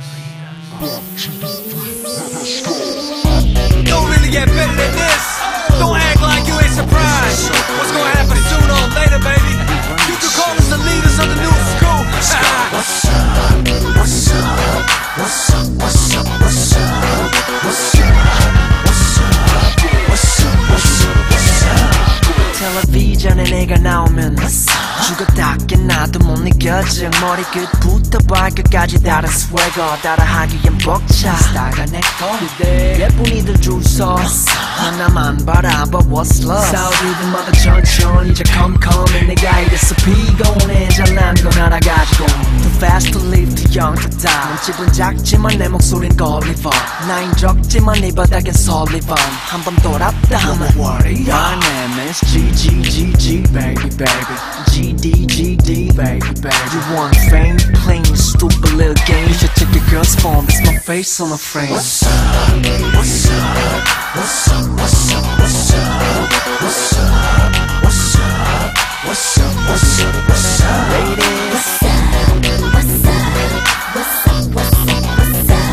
Don't really get better than this. Don't act like you ain't surprised. What's gonna happen sooner or later, baby? You can call us the leaders of the new school. What's up? What's up? What's up? What's up? What's up? What's up? What's up? What's up? What's up? 텔레비전에 내가 나오면 죽었다 깨나도 못 느껴져 머리끝부터 발끝까지 다른 스웨거 따라하기엔 벅차 스타일가 내꺼 예쁜이들 줄서 하나만 바라봐 what's love 싸우리든 뭐든 천천히 이제 come 내가 이랬어 피곤해 잘난 건 하나 가지고 Too fast to live too young to die 몸집은 작지만 내 목소린 걸리버 나인 적지만 이 바닥엔 설리번 한번 돌았다 하면 worry My name is G baby baby GD baby baby You want fame playing a stupid little game You should take your girl's phone that's my face on the frame What's up? What's up? What's up? What's up? What's up? What's up? What's up? What's up? What's up? What's up? Ladies What's up? What's up? What's up? What's up? What's up?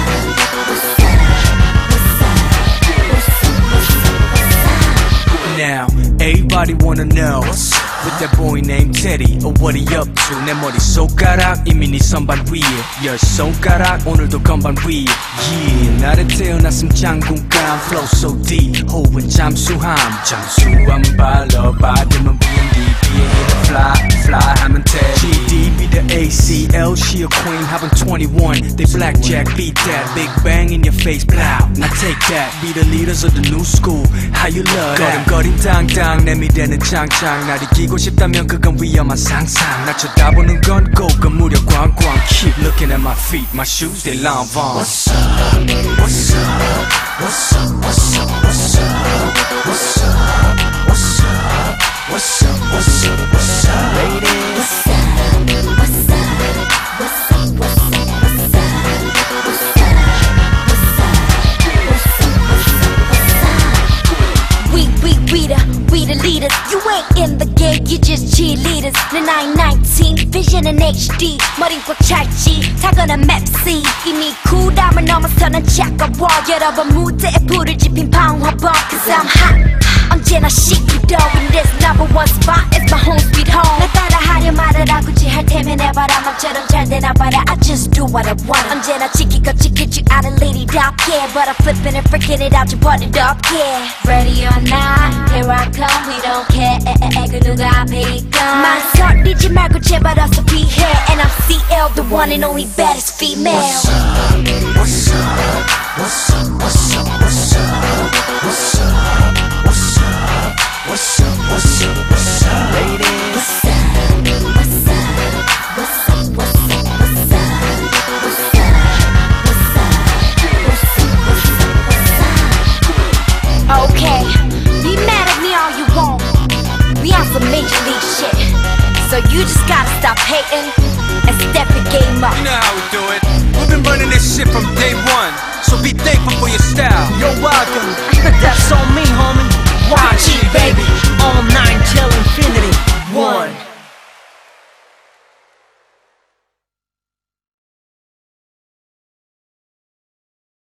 Now, everybody wanna know with that boy named Teddy, or what he up to. 내 머리 손가락 이미 네 선반 위에 열 손가락 오늘도 건반 위에 Yeah, 나를 태어났음 장군감 Flow so deep, 호흡은 잠수함 잠수함 발로 받으면 비행기 비에 fly 하면 돼 GD be the ACL, she a queen having 21 They blackjack, beat that, big bang in your face, plow Now take that, be the leaders of the new school How you love that 걸음걸임 당당 내 미래는 장장 날 이기고 싶다면 그건 위험한 상상 날 쳐다보는 건 고급 무력 광광 Keep looking at my feet, my shoes they long vaughn What's up? What's up? What's up? What's up? What's up? What's up? What's up? What's up? What's up? What's up? Ladies What's up? What's up? What's up? What's up? We the leaders. You ain't in the game, you just cheerleaders. 내 나이 19, vision은 HD. 머린 꽉 찰지, 타고난 맵시. 이미 쿨함을 넘어서는 차가워. 여러분 무대에 불을 지핀 방화범. Cause I'm hot. 언제나 시기도 in this number one spot is my home sweet home. 나 따라하려 말해라 굳이 할 테면 해봐라 맘처럼 잘 되나 봐라 I just do what I want. 언제나 지킬 거 지킬 줄 아는 lady답게 But I'm flipping and freaking it out 좀 버릇없게 Ready or not, here I come We don't care 그 누가 앞에 있건 망설이지 말고 제발 어서 피해 And I'm CL the one and only baddest female What's up? What's up? What's up? What's up? What's up? What's up? What's up? What's up? What's up? What's up? Ladies What's up? What's up? What's up? What's up? What's up? What's up? What's up? Okay, be mad at me all you want. We on some major league shit. So you just gotta stop hating and step the game up. You know how